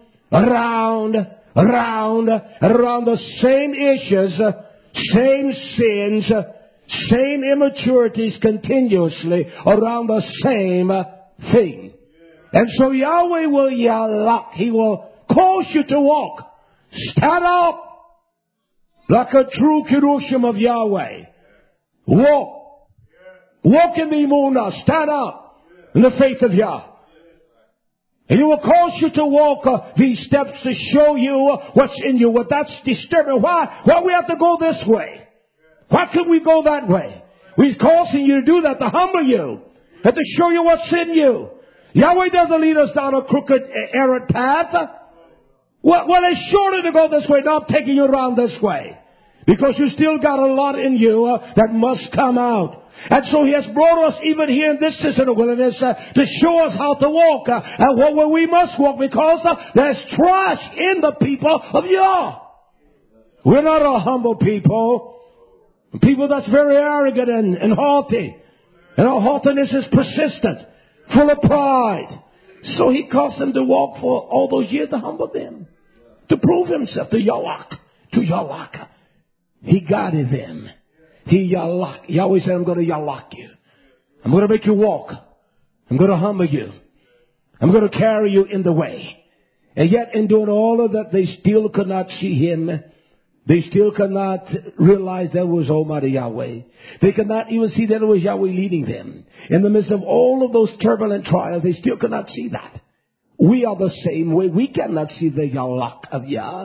Speaker 1: the same issues, same sins, same immaturities continuously around the same thing. And so Yahweh will Yalak. He will cause you to walk. Stand up like a true Kerushim of Yahweh. Walk. Walk in the Emunah. Stand up in the faith of Yah. And He will cause you to walk these steps to show you what's in you. What that's disturbing. Why we have to go this way? Why can't we go that way? He's causing you to do that, to humble you, and to show you what's in you. Yahweh doesn't lead us down a crooked, errant path. Well, it's shorter to go this way. No, I'm taking you around this way. Because you still got a lot in you that must come out. And so He has brought us even here in this season of wilderness to show us how to walk. And what way we must walk, because there's trash in the people of Yah. We're not a humble people. People that's very arrogant and haughty. And our haughtiness is persistent, full of pride. So He caused them to walk for all those years to humble them. To prove Himself to Yalak. He guided them. He Yalak. Yahweh said, I'm going to Yalak you. I'm going to make you walk. I'm going to humble you. I'm going to carry you in the way. And yet in doing all of that, they still could not see him. They still could not realize that was Almighty Yahweh. They could not even see that it was Yahweh leading them. In the midst of all of those turbulent trials, they still could not see that. We are the same way. We cannot see the Yalak of Yah.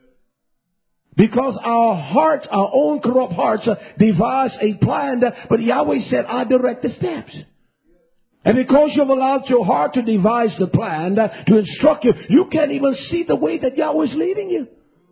Speaker 1: Because our hearts, our own corrupt hearts, devise a plan. But Yahweh said, I direct the steps. And because you've allowed your heart to devise the plan, to instruct you, you can't even see the way that Yahweh is leading you.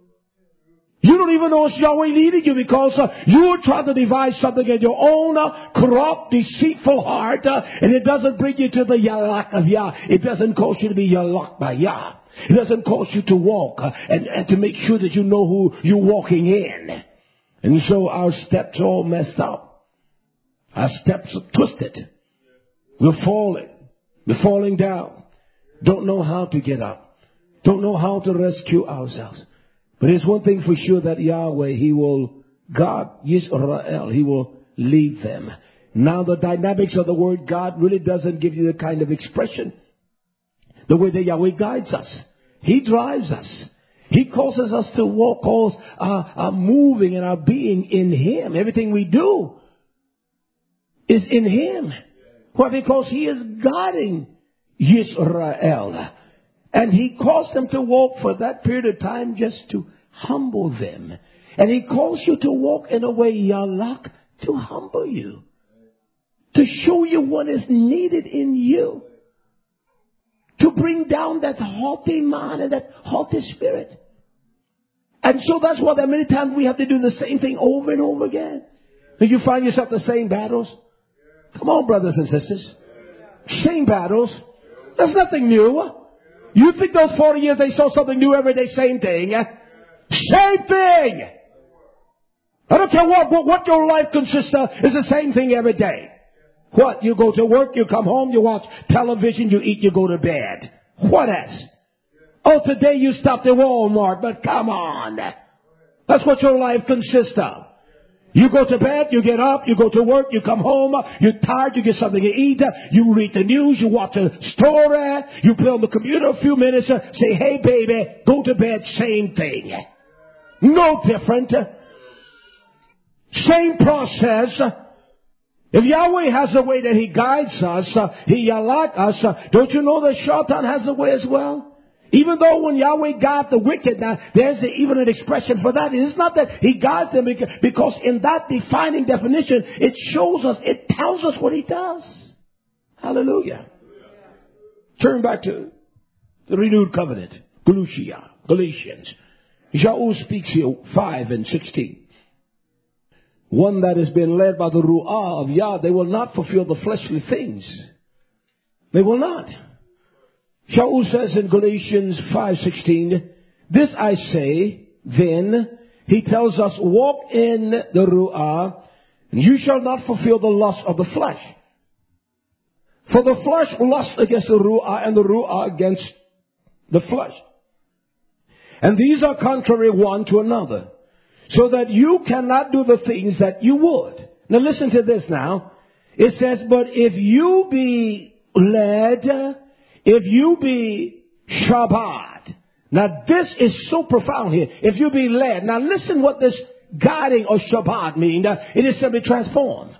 Speaker 1: You don't even know it's Yahweh leading you because you try to devise something in your own corrupt, deceitful heart, and it doesn't bring you to the Yalak of Yah. It doesn't cause you to be Yalak by Yah. It doesn't cause you to walk and to make sure that you know who you're walking in. And so our steps are all messed up. Our steps are twisted. We're falling. We're falling down. Don't know how to get up. Don't know how to rescue ourselves. But there's one thing for sure, that Yahweh, He will, God, Yisrael, He will lead them. Now the dynamics of the word God really doesn't give you the kind of expression the way that Yahweh guides us. He drives us. He causes us to walk, cause our moving and our being in Him. Everything we do is in Him. Why? Because He is guiding Yisrael. And He caused them to walk for that period of time just to humble them. And He calls you to walk in a way, Yalak, to humble you. To show you what is needed in you. To bring down that haughty mind and that haughty spirit. And so that's why that many times we have to do the same thing over and over again. Do you find yourself the same battles? Come on, brothers and sisters. Same battles. There's nothing new. You think those 40 years they saw something new every day? Same thing. Same thing. I don't care what your life consists of. It's the same thing every day. What? You go to work, you come home, you watch television, you eat, you go to bed. What else? Oh, today you stopped at Walmart, but come on. That's what your life consists of. You go to bed, you get up, you go to work, you come home, you're tired, you get something to eat, you read the news, you watch a story, you play on the computer a few minutes, say, hey baby, go to bed, same thing. No different. Same process. If Yahweh has a way that He guides us, He Yalak us, don't you know that Shaitan has a way as well? Even though when Yahweh guides the wicked, now there's even an expression for that. It's not that He guides them because in that defining definition, it shows us, it tells us what He does. Hallelujah. Turn back to the renewed covenant. Galatians. Yahweh speaks here 5 and 16. One that has been led by the Ruah of Yah, they will not fulfill the fleshly things. They will not. Shaul says in Galatians 5:16, this I say, then, he tells us, walk in the Ruah, and you shall not fulfill the lust of the flesh. For the flesh lusts against the Ruah, and the Ruah against the flesh. And these are contrary one to another, so that you cannot do the things that you would. Now listen to this now. It says, but if you be led, if you be Shabbat. Now this is so profound here. If you be led. Now listen what this guiding or Shabbat means. It is simply transform.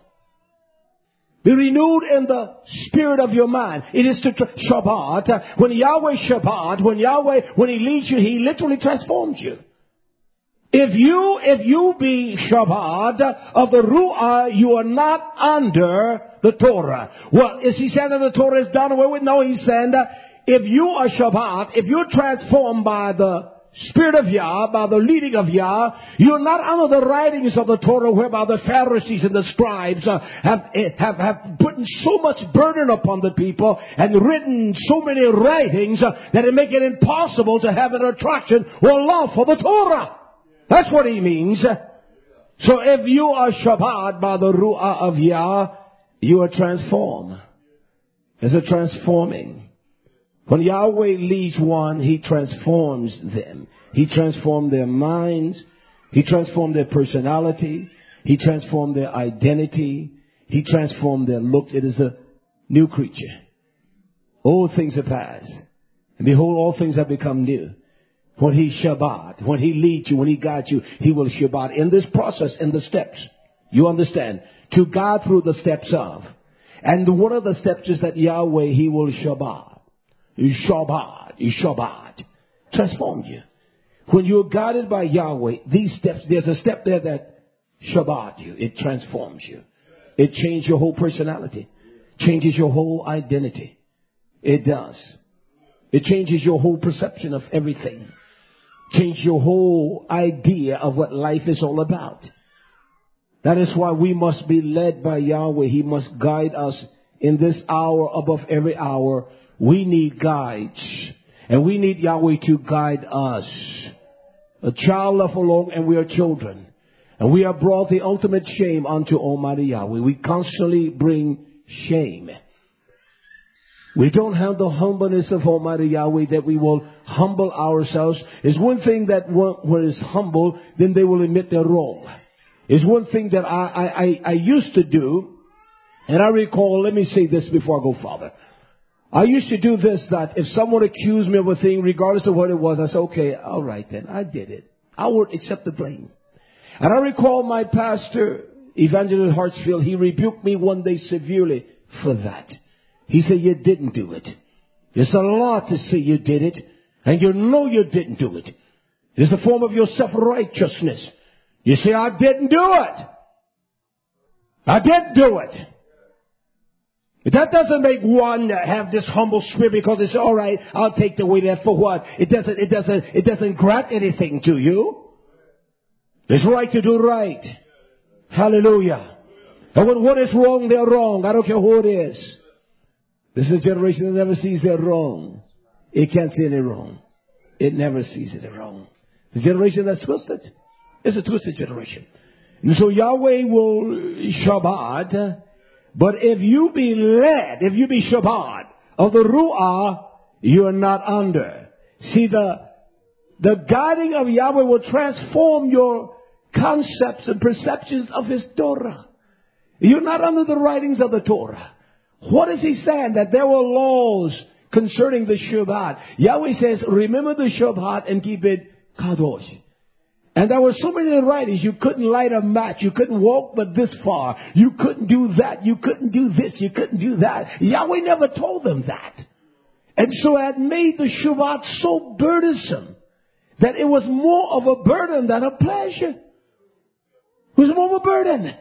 Speaker 1: Be renewed in the spirit of your mind. It is to Shabbat. When Yahweh Shabbat, when He leads you, He literally transforms you. If you be Shabbat of the Ruah, you are not under the Torah. Well, is He saying that the Torah is done away with? No, He's saying that if you are Shabbat, if you're transformed by the Spirit of Yah, by the leading of Yah, you're not under the writings of the Torah whereby the Pharisees and the scribes have put so much burden upon the people and written so many writings that it make it impossible to have an attraction or love for the Torah. That's what He means. So if you are Shabbat by the Ruah of Yah, you are transformed. There's a transforming. When Yahweh leads one, He transforms them. He transforms their minds. He transforms their personality. He transforms their identity. He transforms their looks. It is a new creature. Old things are past. And behold, all things have become new. When He Shabbat, when He leads you, when He guides you, He will Shabbat. In this process, in the steps, you understand, to guide through the steps of. And one of the steps is that Yahweh, He will Shabbat. Shabbat. Transform you. When you're guided by Yahweh, these steps, there's a step there that Shabbat you. It transforms you. It changes your whole personality. Changes your whole identity. It does. It changes your whole perception of everything. Changes your whole idea of what life is all about. That is why we must be led by Yahweh. He must guide us in this hour above every hour. We need guides. And we need Yahweh to guide us. A child left alone and we are children. And we have brought the ultimate shame unto Almighty Yahweh. We constantly bring shame. We don't have the humbleness of Almighty Yahweh that we will humble ourselves. It's one thing that one is humble, then they will admit they're wrong. It's one thing that I used to do, and I recall, let me say this before I go further. I used to do this, that if someone accused me of a thing, regardless of what it was, I said, okay, all right then, I did it. I would accept the blame. And I recall my pastor, Evangelist Hartsfield, he rebuked me one day severely for that. He said, you didn't do it. It's a lot to say you did it, and you know you didn't do it. It's a form of your self-righteousness. You say, I didn't do it. I didn't do it. That doesn't make one have this humble spirit because it's all right. I'll take the weight of that for what? It doesn't grant anything to you. It's right to do right. Hallelujah. And when what is wrong, they're wrong. I don't care who it is. This is a generation that never sees they're wrong. It can't see any wrong. It never sees it wrong. The generation that's twisted. It's a twisted generation. And so Yahweh will Shabbat. But if you be led, if you be Shabbat of the Ruah, you are not under. See, the guiding of Yahweh will transform your concepts and perceptions of His Torah. You're not under the writings of the Torah. What is He saying? That there were laws concerning the Shabbat. Yahweh says, remember the Shabbat and keep it Kadosh. And there were so many writings. You couldn't light a match. You couldn't walk but this far. You couldn't do that. You couldn't do this. You couldn't do that. Yahweh never told them that. And so it made the Shabbat so burdensome that it was more of a burden than a pleasure. It was more of a burden.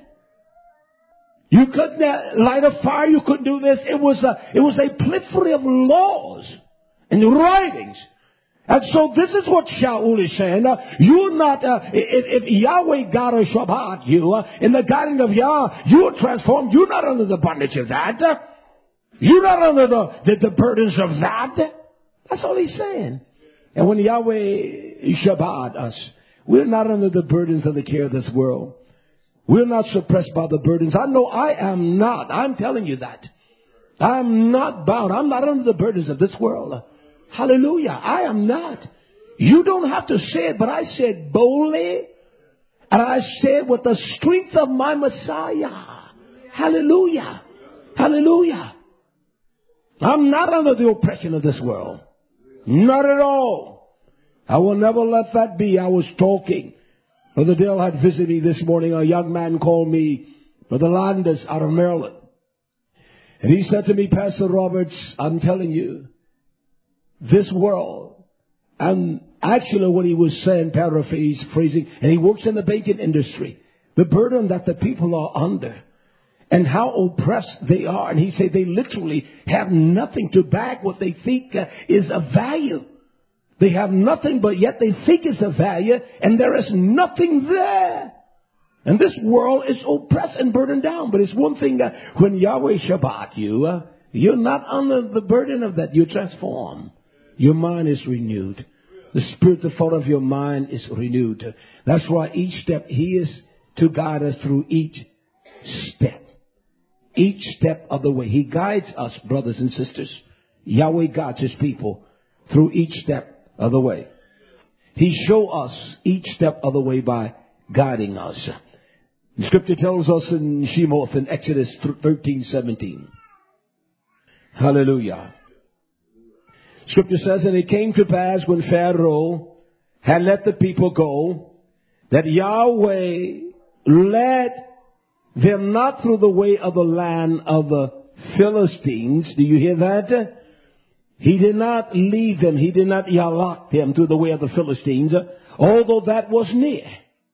Speaker 1: You couldn't light a fire. You couldn't do this. It was a plethora of laws and writings. And so this is what Shaul is saying. You're not, if Yahweh God or Shabbat you, in the guiding of Yah, you're transformed. You're not under the bondage of that. You're not under the burdens of that. That's all He's saying. And when Yahweh Shabbat us, we're not under the burdens of the care of this world. We're not suppressed by the burdens. I know I am not. I'm telling you that. I'm not bound. I'm not under the burdens of this world. Hallelujah. I am not. You don't have to say it, but I say it boldly. And I say it with the strength of my Messiah. Hallelujah. Hallelujah. I'm not under the oppression of this world. Not at all. I will never let that be. I was talking. Brother Dale had visited me this morning. A young man called me, Brother Landis, out of Maryland. And he said to me, Pastor Roberts, I'm telling you, this world, and actually what he was saying, paraphrasing, and he works in the banking industry, the burden that the people are under and how oppressed they are. And he said they literally have nothing to back what they think is of value. They have nothing, but yet they think it's of value, and there is nothing there. And this world is oppressed and burdened down. But it's one thing that when Yahweh Shabbat you, you're not under the burden of that. You transform. Your mind is renewed. The spirit, the thought of your mind is renewed. That's why each step, He is to guide us through each step. Each step of the way. He guides us, brothers and sisters. Yahweh guides His people through each step of the way. He shows us each step of the way by guiding us. The scripture tells us in Shemoth in Exodus 13:17. Hallelujah. Scripture says, and it came to pass when Pharaoh had let the people go, that Yahweh led them not through the way of the land of the Philistines. Do you hear that? He did not lead them. He did not yalak them through the way of the Philistines, although that was near.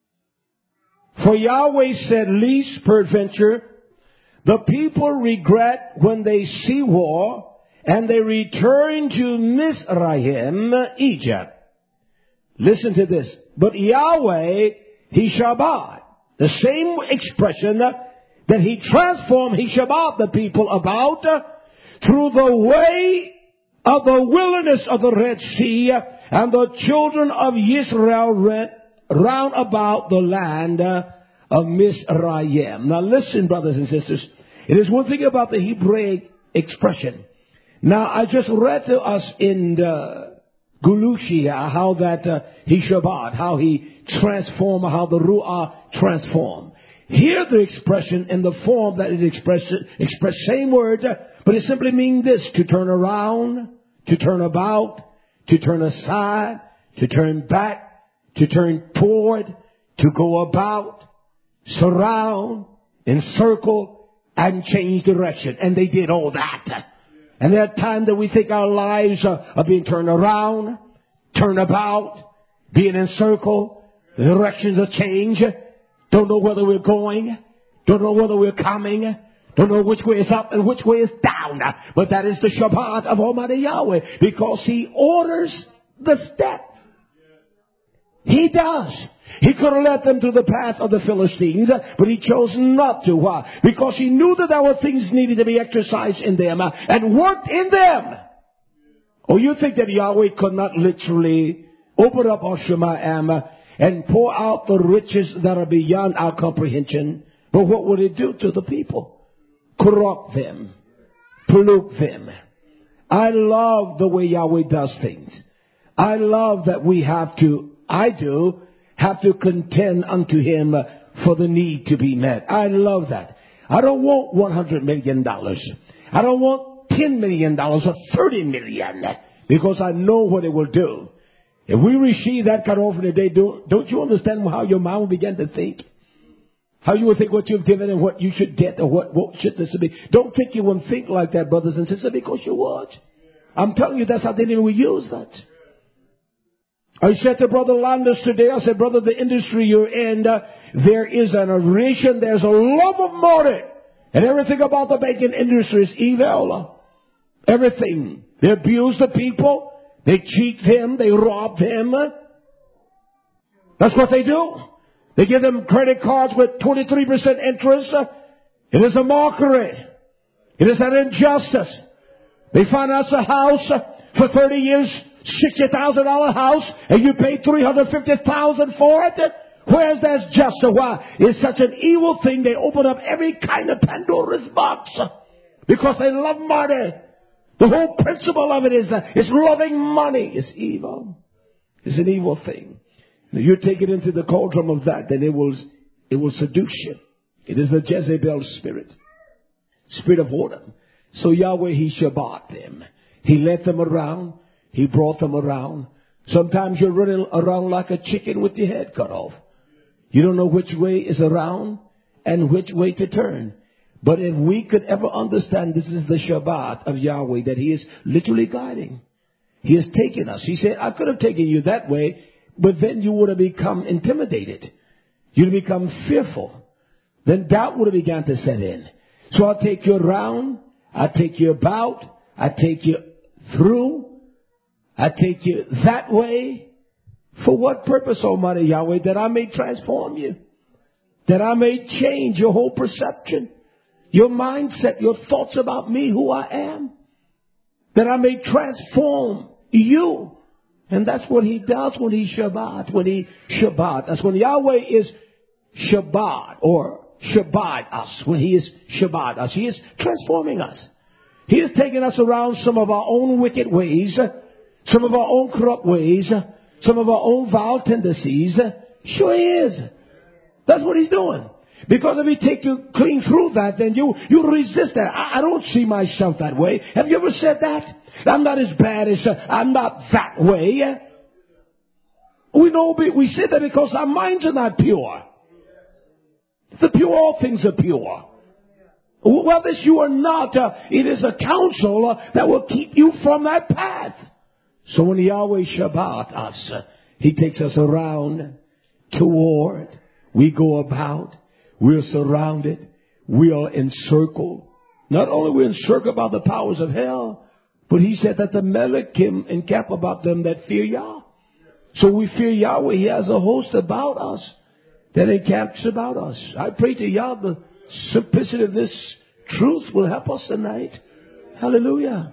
Speaker 1: For Yahweh said, least peradventure, the people regret when they see war, and they return to Mizraim, Egypt. Listen to this. But Yahweh, He Shabbat. The same expression that He transformed, He Shabbat the people about through the way of the wilderness of the Red Sea, and the children of Israel went round about the land of Mizraim. Now listen, brothers and sisters. It is one thing about the Hebraic expression. Now I just read to us in the Gulushia how that He Shabbat, how He transformed, how the Ruah transformed. Here the expression in the form that it express same word, but it simply means this: to turn around, to turn about, to turn aside, to turn back, to turn toward, to go about, surround, encircle, and change direction. And they did all that. And there are times that we think our lives are being turned around, turned about, being encircled, the directions are changed, don't know whether we're going, don't know whether we're coming, don't know which way is up and which way is down. But that is the Shabbat of Almighty Yahweh, because He orders the step. He does. He could have led them to the path of the Philistines, but He chose not to. Why? Because He knew that there were things needed to be exercised in them and worked in them. Oh, you think that Yahweh could not literally open up our Shemayim and pour out the riches that are beyond our comprehension? But what would it do to the people? Corrupt them. Pollute them. I love the way Yahweh does things. I love that we have to contend unto Him for the need to be met. I love that. I don't want $100 million. I don't want $10 million or $30 million, because I know what it will do. If we receive that kind of offering today, don't you understand how your mind will begin to think? How you will think what you've given and what you should get, or what should this be. Don't think you won't think like that, brothers and sisters, because you would. I'm telling you, that's how the enemy will use that. I said to Brother Landis today, I said, brother, the industry you're in, there is an aversion, there's a love of money. And everything about the banking industry is evil. Everything. They abuse the people. They cheat them. They rob them. That's what they do. They give them credit cards with 23% interest. It is a mockery. It is an injustice. They finance a house for 30 years, $60,000 house, and you pay $350,000 for it. Where's that's just? Why? It's such an evil thing. They open up every kind of Pandora's box because they love money. The whole principle of it is loving money. It's evil. It's an evil thing. If you take it into the cauldron of that, then it will seduce you. It is the Jezebel spirit of order. So Yahweh, He Shabbat them. He led them around. He brought them around. Sometimes you're running around like a chicken with your head cut off. You don't know which way is around and which way to turn. But if we could ever understand this is the Shabbat of Yahweh, that He is literally guiding. He has taken us. He said, I could have taken you that way, but then you would have become intimidated. You'd have become fearful. Then doubt would have begun to set in. So I'll take you around. I'll take you about. I'll take you through. I take you that way. For what purpose, Almighty Yahweh? That I may transform you. That I may change your whole perception. Your mindset, your thoughts about me, who I am. That I may transform you. And that's what He does when He Shabbat. When He Shabbat. That's when Yahweh is Shabbat or Shabbat us. When He is Shabbat us. He is transforming us. He is taking us around some of our own wicked ways. Some of our own corrupt ways. Some of our own vile tendencies. Sure He is. That's what He's doing. Because if he take you clean through that, then you resist that. I don't see myself that way. Have you ever said that? I'm not as bad as, I'm not that way. We know, we say that because our minds are not pure. The pure, all things are pure. Whether you are not, it is a counsel that will keep you from that path. So when Yahweh Shabbat us, he takes us around, toward, we go about, we're surrounded, we are encircled. Not only we're encircled by the powers of hell, but he said that the Melekim encamp about them that fear Yah. So we fear Yahweh. He has a host about us that encamps about us. I pray to Yah the simplicity of this truth will help us tonight. Hallelujah.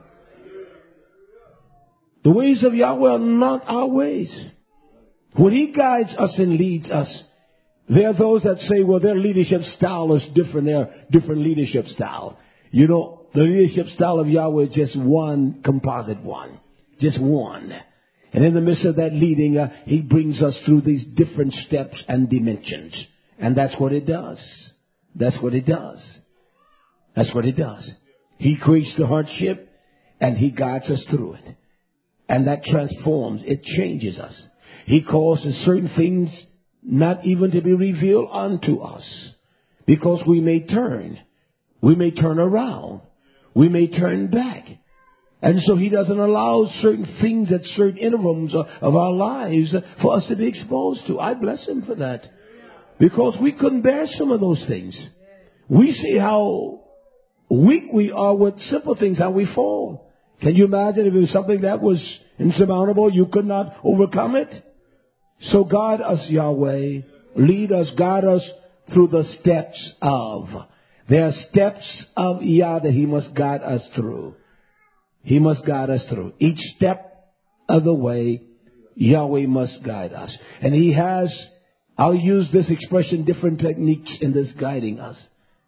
Speaker 1: The ways of Yahweh are not our ways. When he guides us and leads us, there are those that say, well, their leadership style is different. They're different leadership style. You know, the leadership style of Yahweh is just one composite one. Just one. And in the midst of that leading, he brings us through these different steps and dimensions. And that's what it does. That's what it does. That's what it does. He creates the hardship and he guides us through it. And that transforms. It changes us. He causes certain things not even to be revealed unto us. Because we may turn. We may turn around. We may turn back. And so he doesn't allow certain things at certain intervals of our lives for us to be exposed to. I bless him for that. Because we couldn't bear some of those things. We see how weak we are with simple things, how we fall. Can you imagine if it was something that was insurmountable, you could not overcome it? So guide us, Yahweh. Lead us, guide us through the steps of. There are steps of Yah that he must guide us through. He must guide us through. Each step of the way, Yahweh must guide us. And he has, I'll use this expression, different techniques in this guiding us.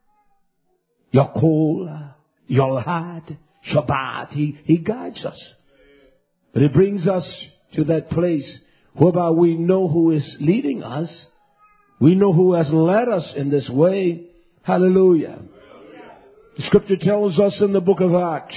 Speaker 1: Yakol, Yolhad, Shabbat. He guides us. But it brings us to that place whereby we know who is leading us. We know who has led us in this way. Hallelujah. The scripture tells us in the book of Acts,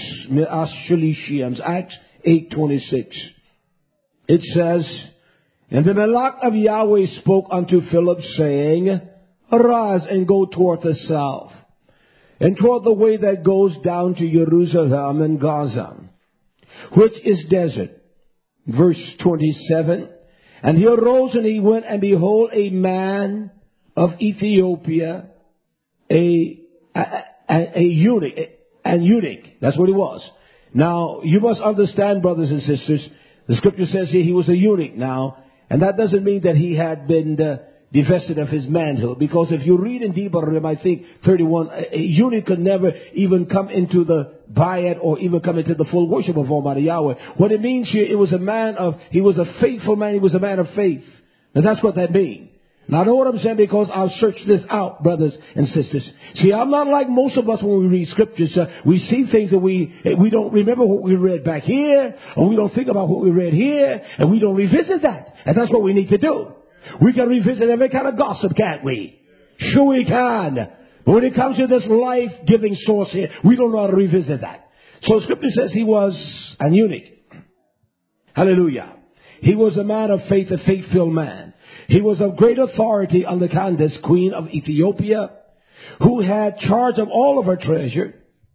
Speaker 1: Acts 8:26. It says, and the Malach of Yahweh spoke unto Philip, saying, arise and go toward the south, and toward the way that goes down to Jerusalem and Gaza, which is desert. Verse 27. And he arose and he went, and behold, a man of Ethiopia, a eunuch, an eunuch. That's what he was. Now, you must understand, brothers and sisters, the scripture says here he was a eunuch now, and that doesn't mean that he had been divested of his manhood. Because if you read in Devarim, I think 31, a eunuch could never even come into the bayat or even come into the full worship of Almighty Yahweh. What it means here, he was a faithful man, he was a man of faith. And that's what that means. Now, I know what I'm saying because I'll search this out, brothers and sisters. See, I'm not like most of us when we read scriptures. We see things that we don't remember what we read back here, or we don't think about what we read here, and we don't revisit that. And that's what we need to do. We can revisit every kind of gossip, can't we? Sure we can. But when it comes to this life-giving source here, we don't know how to revisit that. So scripture says he was an eunuch. Hallelujah. He was a man of faith, a faith-filled man. He was of great authority under Candace, queen of Ethiopia, who had charge of all of her treasure,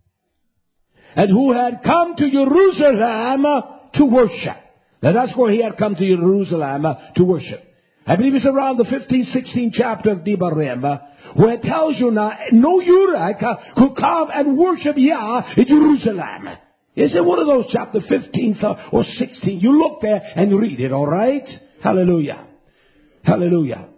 Speaker 1: and who had come to Jerusalem to worship. Now that's where he had come to Jerusalem to worship. I believe it's around the 15th, 16th chapter of Devarim, where it tells you now, no eunuch could come and worship Yah in Jerusalem. Is it one of those chapter 15th or 16th? You look there and read it, all right? Hallelujah. Hallelujah.